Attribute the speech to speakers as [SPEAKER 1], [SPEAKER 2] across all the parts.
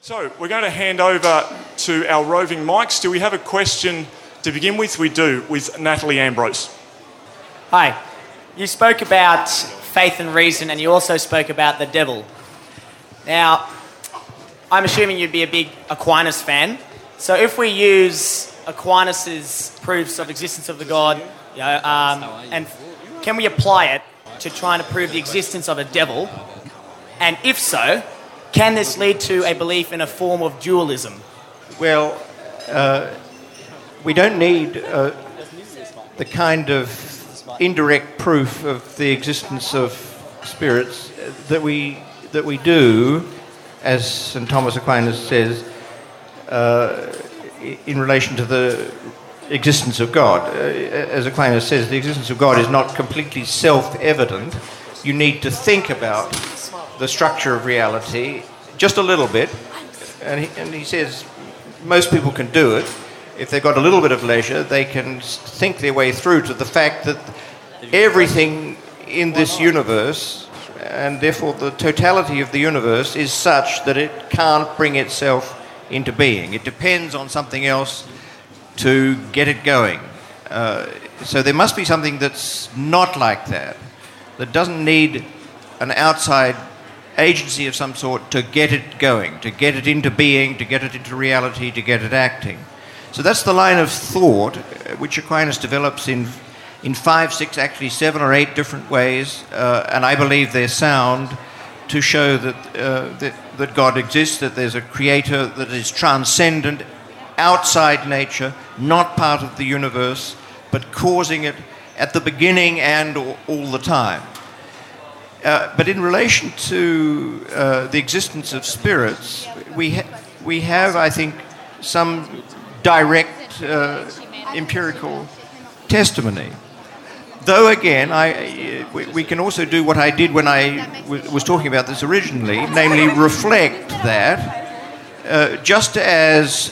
[SPEAKER 1] So we're going to hand over to our roving mics. Do we have a question to begin with? We do, with Natalie Ambrose.
[SPEAKER 2] Hi. You spoke about faith and reason, and you also spoke about the devil. Now, I'm assuming you'd be a big Aquinas fan. So if we use Aquinas' proofs of existence of the God, and can we apply it to trying to prove the existence of a devil? And if so, can this lead to a belief in a form of dualism?
[SPEAKER 3] Well, we don't need the kind of indirect proof of the existence of spirits that we do, as St. Thomas Aquinas says, in relation to the existence of God. As Aquinas says, the existence of God is not completely self-evident. You need to think about the structure of reality just a little bit, and he says most people can do it. If they've got a little bit of leisure, they can think their way through to the fact that everything in this universe, and therefore the totality of the universe, is such that it can't bring itself into being. It depends on something else to get it going. So there must be something that's not like that doesn't need an outside agency of some sort to get it going, to get it into being, to get it into reality, to get it acting. So that's the line of thought which Aquinas develops in 5, 6, actually 7 or 8 different ways, and I believe they're sound to show that God exists, that there's a creator that is transcendent, outside nature, not part of the universe, but causing it at the beginning and all the time. But in relation to the existence of spirits, we have, I think, some direct empirical testimony. Though again, we can also do what I did when I was talking about this originally, namely reflect that just as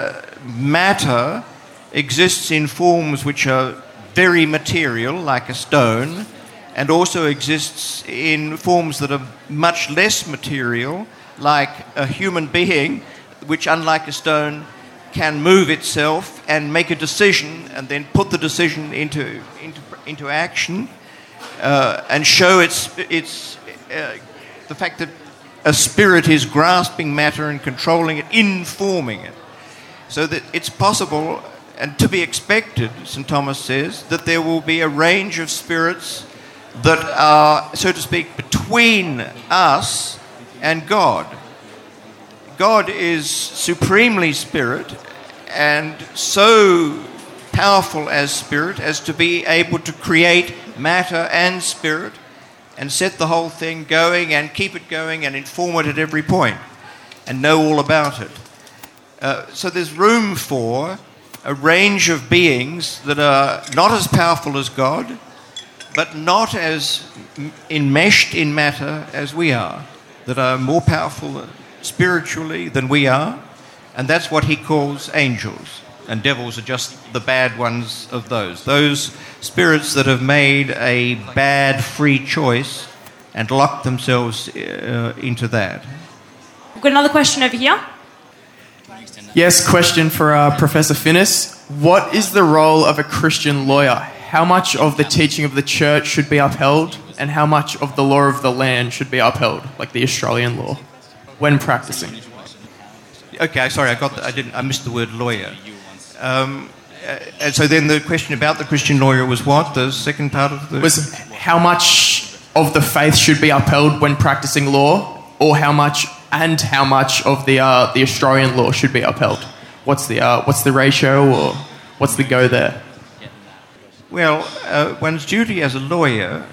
[SPEAKER 3] matter exists in forms which are very material, like a stone, and also exists in forms that are much less material, like a human being, which, unlike a stone, can move itself and make a decision and then put the decision into action, and show its the fact that a spirit is grasping matter and controlling it, informing it. So that it's possible and to be expected, St. Thomas says, that there will be a range of spirits that are, so to speak, between us and God. God is supremely spirit, and so powerful as spirit as to be able to create matter and spirit and set the whole thing going and keep it going and inform it at every point and know all about it. So there's room for a range of beings that are not as powerful as God, but not as enmeshed in matter as we are, that are more powerful spiritually than we are, and that's what he calls angels. And devils are just the bad ones of those spirits that have made a bad free choice and locked themselves into that.
[SPEAKER 4] We've got another question over here.
[SPEAKER 5] Yes, question for Professor Finnis. What is the role of a Christian lawyer? How much of the teaching of the church should be upheld, and how much of the law of the land should be upheld, like the Australian law, when practicing?
[SPEAKER 3] Okay, sorry, I missed the word lawyer. And so then the question about the Christian lawyer was what? The second part of the...
[SPEAKER 5] Was how much of the faith should be upheld when practicing law, or how much of the Australian law should be upheld? What's the ratio, or what's the go there?
[SPEAKER 3] Well, one's duty as a lawyer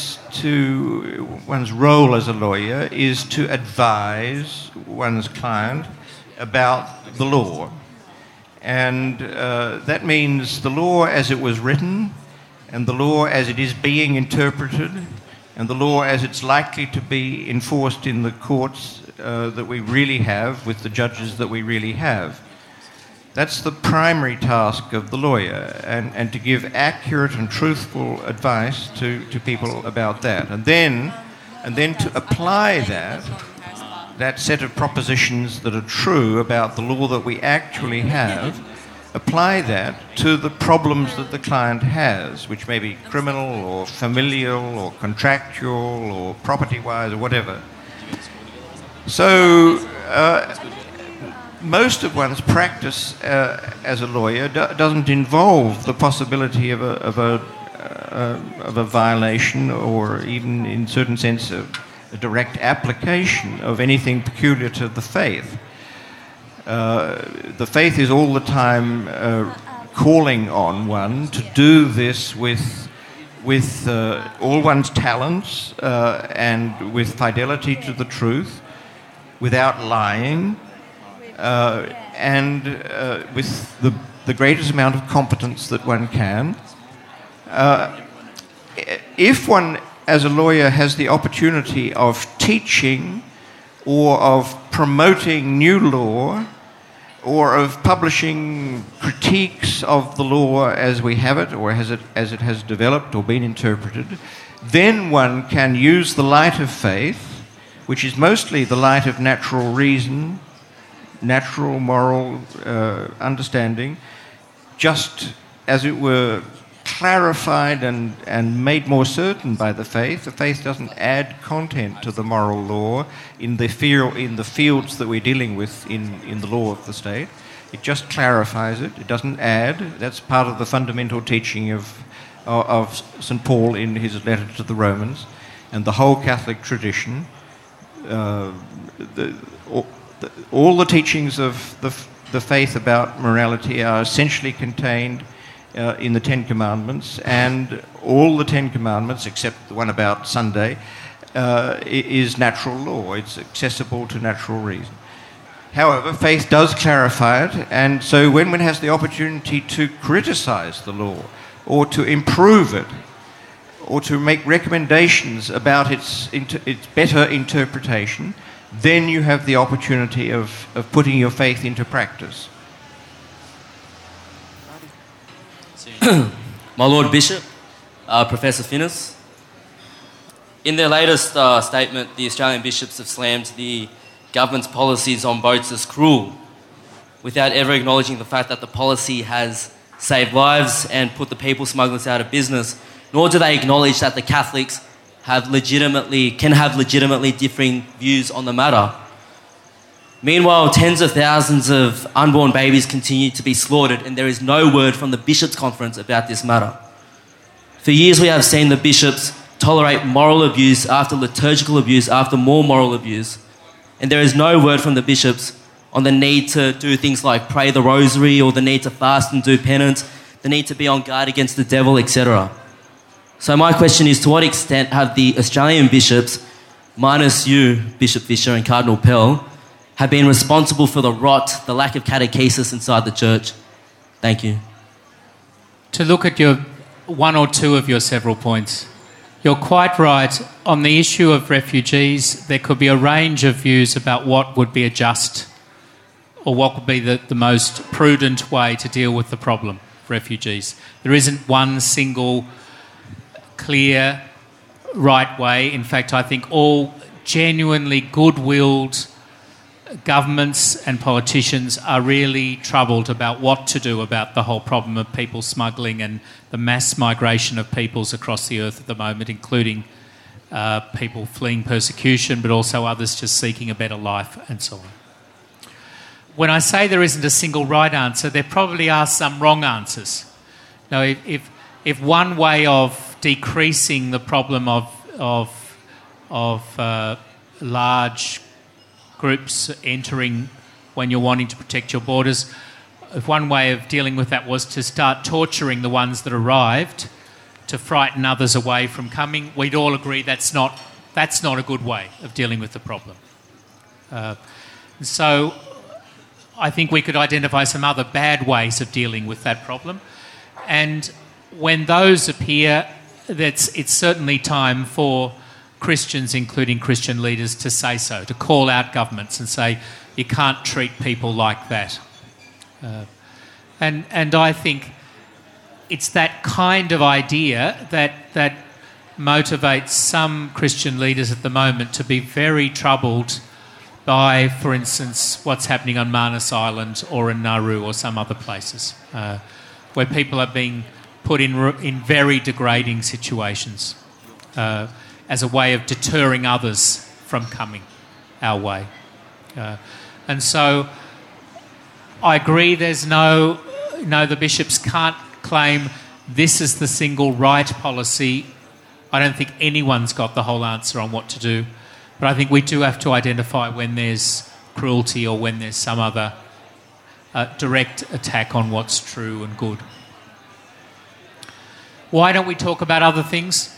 [SPEAKER 3] one's role as a lawyer is to advise one's client about the law. And that means the law as it was written, and the law as it is being interpreted, and the law as it's likely to be enforced in the courts that we really have, with the judges that we really have. That's the primary task of the lawyer, and to give accurate and truthful advice to people about that. And then to apply that that set of propositions that are true about the law that we actually have, apply that to the problems that the client has, which may be criminal or familial or contractual or property-wise or whatever. So most of one's practice as a lawyer doesn't involve the possibility of a violation, or even in certain sense a direct application of anything peculiar to the faith. The faith is all the time calling on one to do this with all one's talents and with fidelity to the truth, without lying, and with the greatest amount of competence that one can. If one, as a lawyer, has the opportunity of teaching or of promoting new law or of publishing critiques of the law as we have it or as it has developed or been interpreted, then one can use the light of faith, which is mostly the light of natural reason, natural moral understanding, just as it were clarified and made more certain by the faith. The faith doesn't add content to the moral law in the fields that we're dealing with in the law of the state. It just clarifies it. It doesn't add. That's part of the fundamental teaching of St. Paul in his letter to the Romans, and the whole Catholic tradition. All the teachings of the faith about morality are essentially contained in the Ten Commandments, and all the Ten Commandments, except the one about Sunday, is natural law. It's accessible to natural reason. However, faith does clarify it, and so when one has the opportunity to criticize the law, or to improve it, or to make recommendations about its better interpretation, then you have the opportunity of putting your faith into practice.
[SPEAKER 6] My Lord Bishop, Professor Finnis, in their latest statement, the Australian bishops have slammed the government's policies on boats as cruel, without ever acknowledging the fact that the policy has saved lives and put the people smugglers out of business, nor do they acknowledge that the Catholics can have legitimately differing views on the matter. Meanwhile, tens of thousands of unborn babies continue to be slaughtered, and there is no word from the Bishops' Conference about this matter. For years we have seen the bishops tolerate moral abuse after liturgical abuse after more moral abuse, and there is no word from the bishops on the need to do things like pray the rosary, or the need to fast and do penance, the need to be on guard against the devil, etc. So my question is, to what extent have the Australian bishops, minus you, Bishop Fisher and Cardinal Pell, have been responsible for the rot, the lack of catechesis inside the church? Thank you.
[SPEAKER 7] To look at your one or two of your several points, you're quite right. On the issue of refugees, there could be a range of views about what would be a just, or what would be the most prudent way to deal with the problem of refugees. There isn't one single clear right way. In fact, I think all genuinely good-willed governments and politicians are really troubled about what to do about the whole problem of people smuggling and the mass migration of peoples across the earth at the moment, including people fleeing persecution, but also others just seeking a better life and so on. When I say there isn't a single right answer, there probably are some wrong answers. Now, if one way of decreasing the problem of large groups entering when you're wanting to protect your borders, if one way of dealing with that was to start torturing the ones that arrived to frighten others away from coming, we'd all agree that's not a good way of dealing with the problem. So I think we could identify some other bad ways of dealing with that problem. And when those appear, it's certainly time for Christians, including Christian leaders, to say so, to call out governments and say, you can't treat people like that. And I think it's that kind of idea that motivates some Christian leaders at the moment to be very troubled by, for instance, what's happening on Manus Island or in Nauru or some other places, where people are being put in very degrading situations as a way of deterring others from coming our way. And so I agree the bishops can't claim this is the single right policy. I don't think anyone's got the whole answer on what to do. But I think we do have to identify when there's cruelty or when there's some other direct attack on what's true and good. Why don't we talk about other things?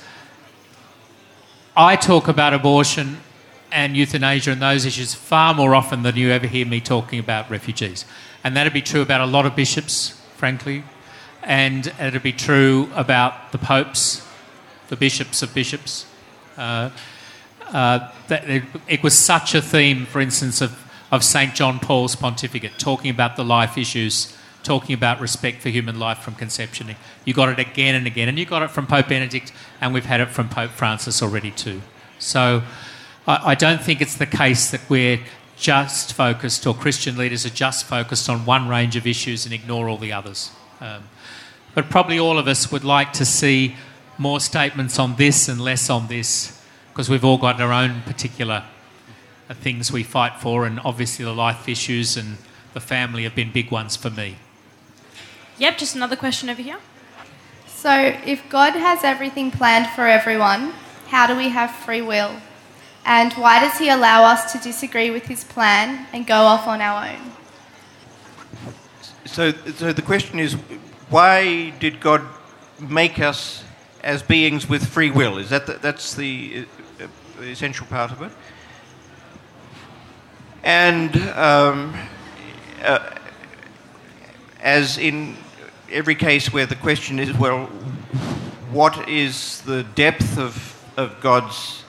[SPEAKER 7] I talk about abortion and euthanasia and those issues far more often than you ever hear me talking about refugees. And that'd be true about a lot of bishops, frankly. And it'd be true about the popes, the bishops of bishops. It was such a theme, for instance, of St. John Paul's pontificate, talking about the life issues, talking about respect for human life from conception. You got it again and again, and you got it from Pope Benedict, and we've had it from Pope Francis already too. So I don't think it's the case that we're just focused, or Christian leaders are just focused on one range of issues and ignore all the others. But probably all of us would like to see more statements on this and less on this, because we've all got our own particular things we fight for, and obviously the life issues and the family have been big ones for me.
[SPEAKER 4] Yep, just another question over here.
[SPEAKER 8] So, if God has everything planned for everyone, how do we have free will? And why does he allow us to disagree with his plan and go off on our own?
[SPEAKER 3] So the question is, why did God make us as beings with free will? Is that's the essential part of it? And as in every case where the question is, well, what is the depth of God's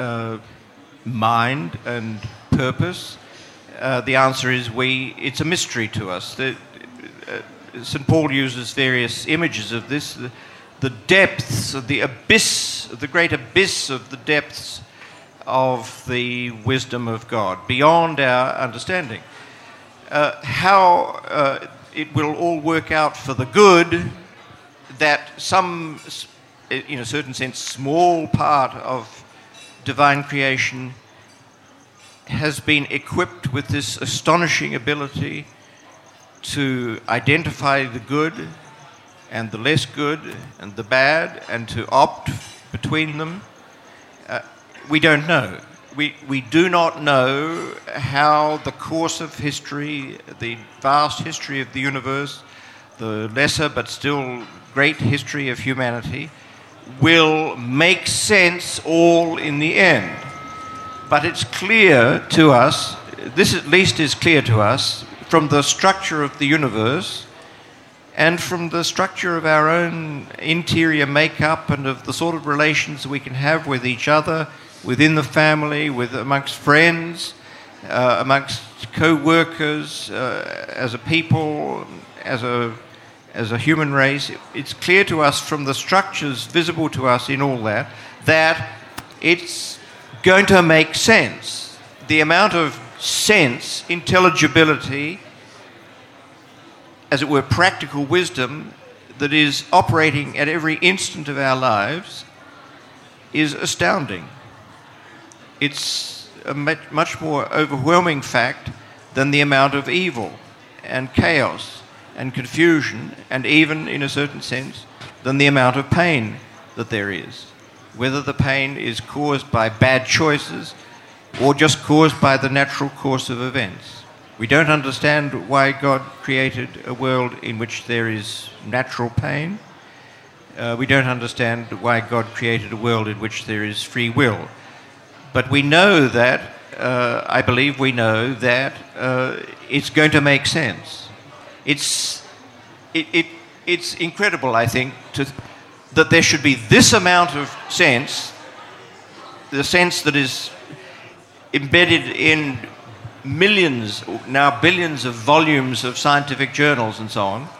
[SPEAKER 3] mind and purpose? The answer is it's a mystery to us. St. Paul uses various images of this. The depths of the abyss, the great abyss of the depths of the wisdom of God, beyond our understanding. How it will all work out for the good, that some, in a certain sense, small part of divine creation has been equipped with this astonishing ability to identify the good and the less good and the bad and to opt between them. We don't know. We do not know how the course of history, the vast history of the universe, the lesser but still great history of humanity, will make sense all in the end. But it's clear to us, this at least is clear to us, from the structure of the universe and from the structure of our own interior makeup and of the sort of relations we can have with each other, within the family, amongst friends, amongst co-workers, as a people, as a human race. It's clear to us from the structures visible to us in all that it's going to make sense. The amount of sense, intelligibility, as it were, practical wisdom that is operating at every instant of our lives is astounding. It's a much more overwhelming fact than the amount of evil and chaos and confusion, and even, in a certain sense, than the amount of pain that there is. Whether the pain is caused by bad choices or just caused by the natural course of events. We don't understand why God created a world in which there is natural pain. We don't understand why God created a world in which there is free will. But we know that, I believe we know that it's going to make sense. It's incredible, I think, that there should be this amount of sense, the sense that is embedded in millions, now billions of volumes of scientific journals and so on,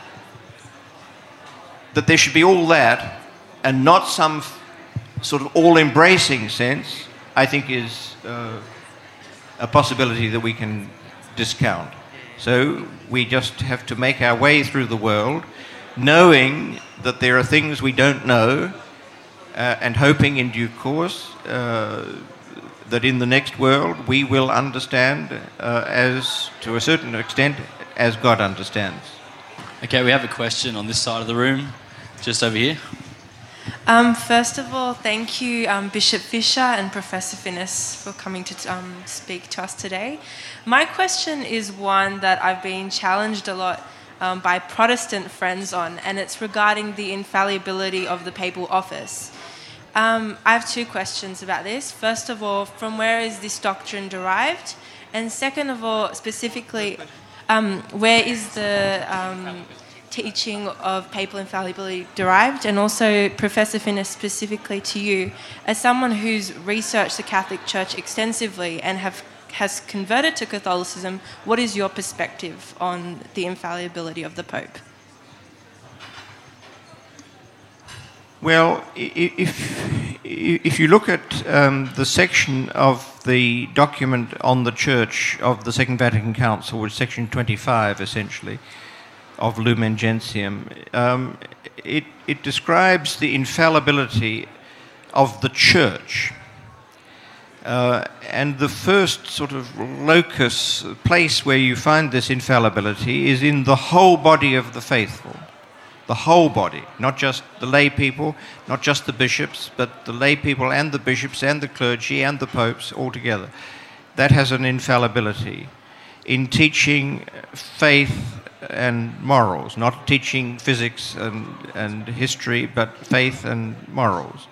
[SPEAKER 3] that there should be all that and not some sort of all-embracing sense, I think is a possibility that we can discount. So we just have to make our way through the world, knowing that there are things we don't know, and hoping in due course that in the next world we will understand as, to a certain extent, as God understands.
[SPEAKER 9] Okay, we have a question on this side of the room, just over here.
[SPEAKER 10] First of all, thank you, Bishop Fisher and Professor Finnis, for coming to speak to us today. My question is one that I've been challenged a lot by Protestant friends on, and it's regarding the infallibility of the papal office. I have two questions about this. First of all, from where is this doctrine derived? And second of all, specifically, where is the teaching of papal infallibility derived? And also, Professor Finnis, specifically to you, as someone who's researched the Catholic Church extensively and has converted to Catholicism, what is your perspective on the infallibility of the Pope?
[SPEAKER 3] Well, if you look at the section of the document on the Church of the Second Vatican Council, which is section 25, essentially, of Lumen Gentium, it describes the infallibility of the Church. And the first sort of place where you find this infallibility is in the whole body of the faithful. The whole body, not just the lay people, not just the bishops, but the lay people and the bishops and the clergy and the popes all together. That has an infallibility in teaching faith and morals, not teaching physics and history, but faith and morals.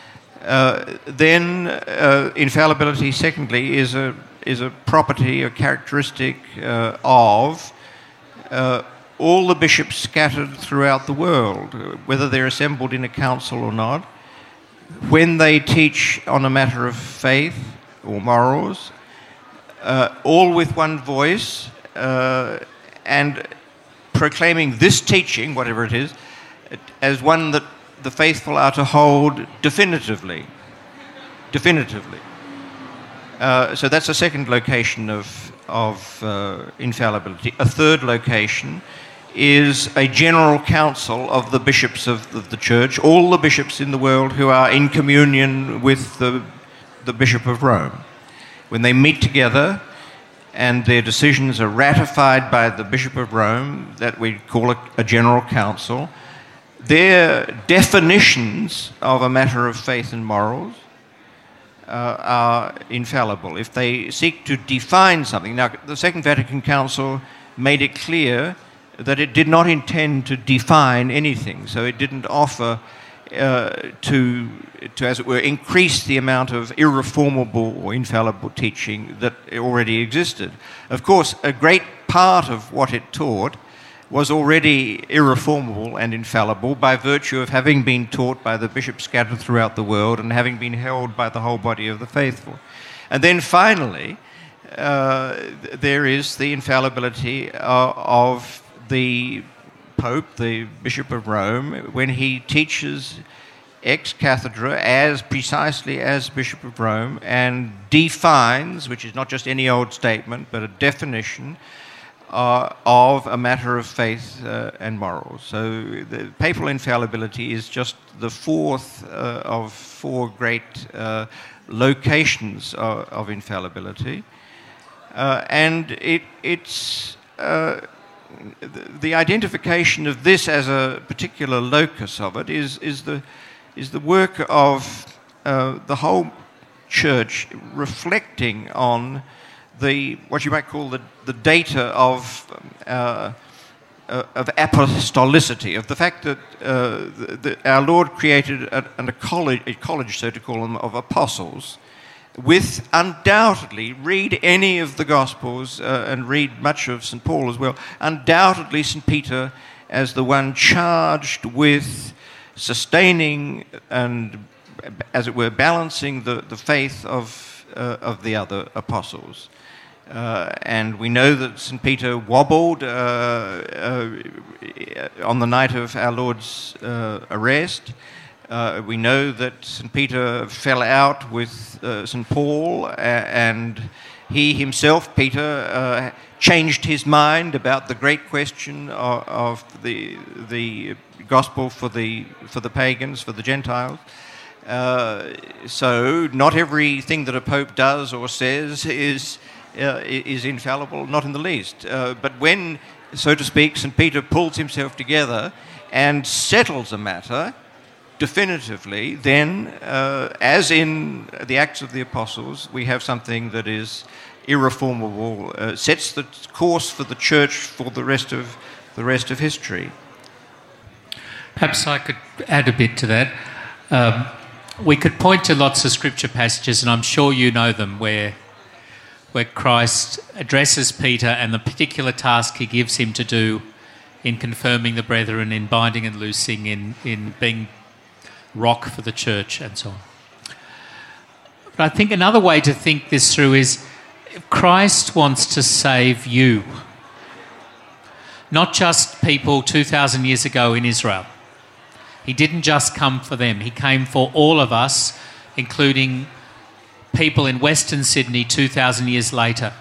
[SPEAKER 3] Then infallibility, secondly, is a property, a characteristic of all the bishops scattered throughout the world, whether they're assembled in a council or not, when they teach on a matter of faith or morals, all with one voice, and proclaiming this teaching, whatever it is, as one that the faithful are to hold definitively. So that's a second location of infallibility. A third location is a general council of the bishops of the Church, all the bishops in the world who are in communion with the Bishop of Rome. When they meet together and their decisions are ratified by the Bishop of Rome, that we call a general council, their definitions of a matter of faith and morals are infallible. If they seek to define something... Now, the Second Vatican Council made it clear that it did not intend to define anything, so it didn't offer to, as it were, increase the amount of irreformable or infallible teaching that already existed. Of course, a great part of what it taught was already irreformable and infallible by virtue of having been taught by the bishops scattered throughout the world and having been held by the whole body of the faithful. And then finally, there is the infallibility of the Pope, the Bishop of Rome, when he teaches ex cathedra precisely as Bishop of Rome and defines, which is not just any old statement, but a definition of a matter of faith and morals. So the papal infallibility is just the fourth of four great locations of infallibility. And it's the identification of this as a particular locus of it is the work of the whole Church reflecting on what you might call the data of apostolicity, of the fact that our Lord created a college, so to call them, of apostles, with undoubtedly, read any of the Gospels and read much of St. Paul as well, undoubtedly St. Peter as the one charged with sustaining and, as it were, balancing the faith of the other apostles. And we know that St. Peter wobbled on the night of our Lord's arrest. We know that St. Peter fell out with St. Paul, and he himself, Peter, changed his mind about the great question of the gospel for the pagans, for the Gentiles. So not everything that a pope does or says is infallible, not in the least. But when, so to speak, St. Peter pulls himself together and settles a matter definitively, then, as in the Acts of the Apostles, we have something that is irreformable, sets the course for the Church for the rest of history.
[SPEAKER 7] Perhaps I could add a bit to that. We could point to lots of scripture passages, and I'm sure you know them, where Christ addresses Peter and the particular task he gives him to do in confirming the brethren, in binding and loosing, in being rock for the church, and so on. But I think another way to think this through is Christ wants to save you, not just people 2,000 years ago in Israel. He didn't just come for them. He came for all of us, including people in Western Sydney 2,000 years later.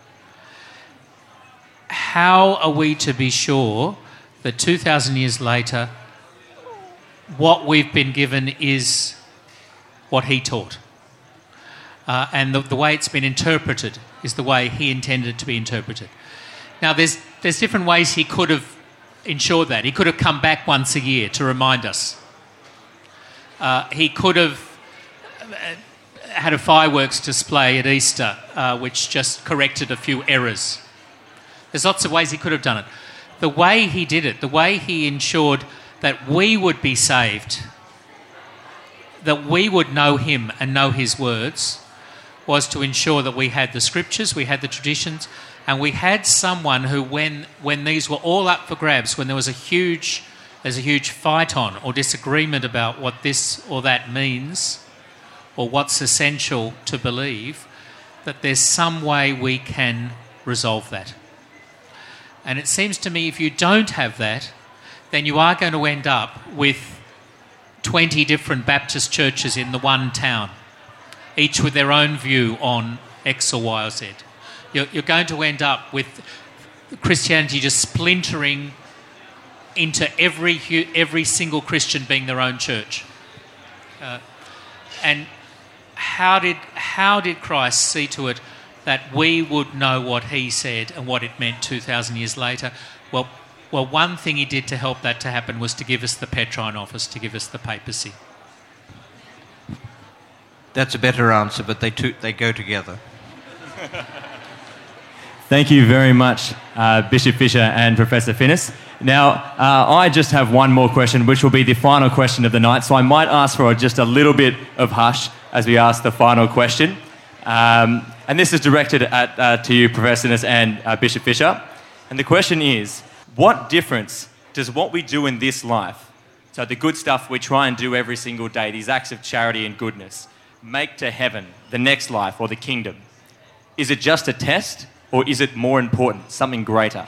[SPEAKER 7] How are we to be sure that 2,000 years later what we've been given is what he taught? And the way it's been interpreted is the way he intended it to be interpreted. Now, there's different ways he could have ensured that. He could have come back once a year to remind us. He could have had a fireworks display at Easter, which just corrected a few errors. There's lots of ways he could have done it. The way he did it, the way he ensured that we would be saved, that we would know him and know his words, was to ensure that we had the scriptures, we had the traditions, and we had someone who, when these were all up for grabs, when there's a huge fight on or disagreement about what this or that means or what's essential to believe, that there's some way we can resolve that. And it seems to me if you don't have that, then you are going to end up with 20 different Baptist churches in the one town, each with their own view on X or Y or Z. You're going to end up with Christianity just splintering into every single Christian being their own church. And how did Christ see to it that we would know what he said and what it meant 2,000 years later? Well, one thing he did to help that to happen was to give us the Petrine office, to give us the papacy.
[SPEAKER 3] That's a better answer, but they go together.
[SPEAKER 11] Thank you very much, Bishop Fisher and Professor Finnis. Now, I just have one more question, which will be the final question of the night, so I might ask for just a little bit of hush as we ask the final question. And this is directed to you, Professor Finnis and Bishop Fisher. And the question is, what difference does what we do in this life, so the good stuff we try and do every single day, these acts of charity and goodness, make to heaven, the next life, or the kingdom? Is it just a test, or is it more important, something greater?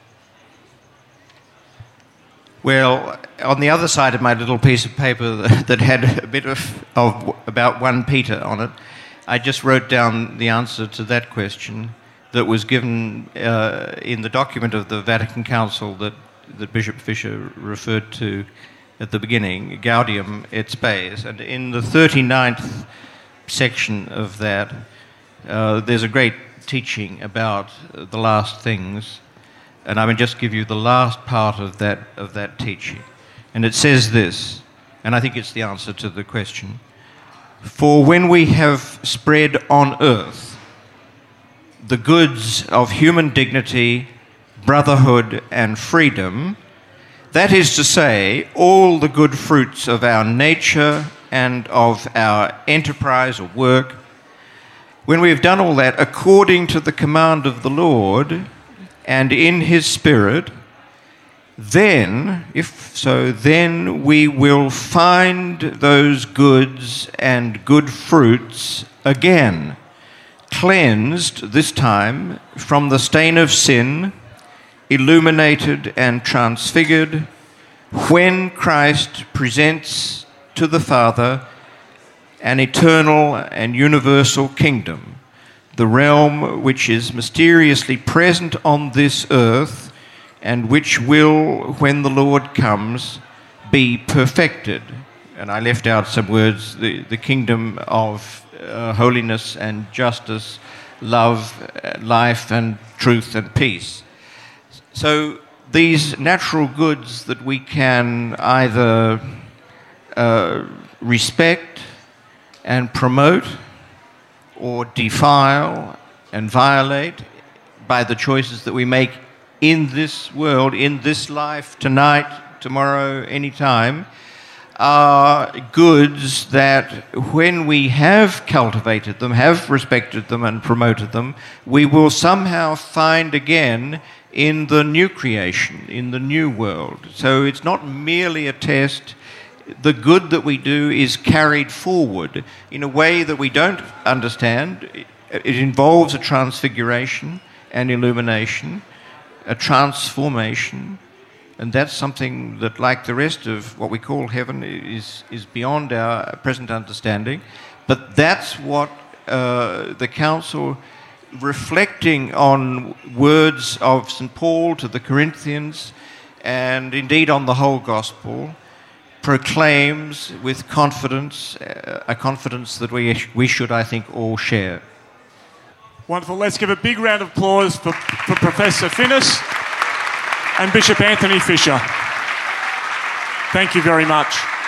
[SPEAKER 3] Well, on the other side of my little piece of paper that had a bit of about 1 Peter on it, I just wrote down the answer to that question that was given in the document of the Vatican Council that Bishop Fisher referred to at the beginning, Gaudium et Spes. And in the 39th section of that, there's a great teaching about the last things. And I will just give you the last part of that teaching. And it says this, and I think it's the answer to the question. For when we have spread on earth the goods of human dignity, brotherhood, and freedom, that is to say, all the good fruits of our nature and of our enterprise or work, when we have done all that according to the command of the Lord and in his Spirit, then, if so, then we will find those goods and good fruits again, cleansed this time from the stain of sin, illuminated and transfigured, when Christ presents to the Father an eternal and universal kingdom, the realm which is mysteriously present on this earth and which will, when the Lord comes, be perfected. And I left out some words, the kingdom of holiness and justice, love, life and truth and peace. So these natural goods that we can either respect and promote or defile and violate by the choices that we make in this world, in this life, tonight, tomorrow, any time, are goods that when we have cultivated them, have respected them and promoted them, we will somehow find again in the new creation, in the new world. So it's not merely a test. The good that we do is carried forward in a way that we don't understand. It involves a transfiguration and illumination, a transformation, and that's something that, like the rest of what we call heaven, is beyond our present understanding. But that's what the Council, reflecting on words of St. Paul to the Corinthians, and indeed on the whole Gospel, proclaims with confidence, a confidence that we should, I think, all share.
[SPEAKER 1] Wonderful. Let's give a big round of applause for Professor Finnis and Bishop Anthony Fisher. Thank you very much.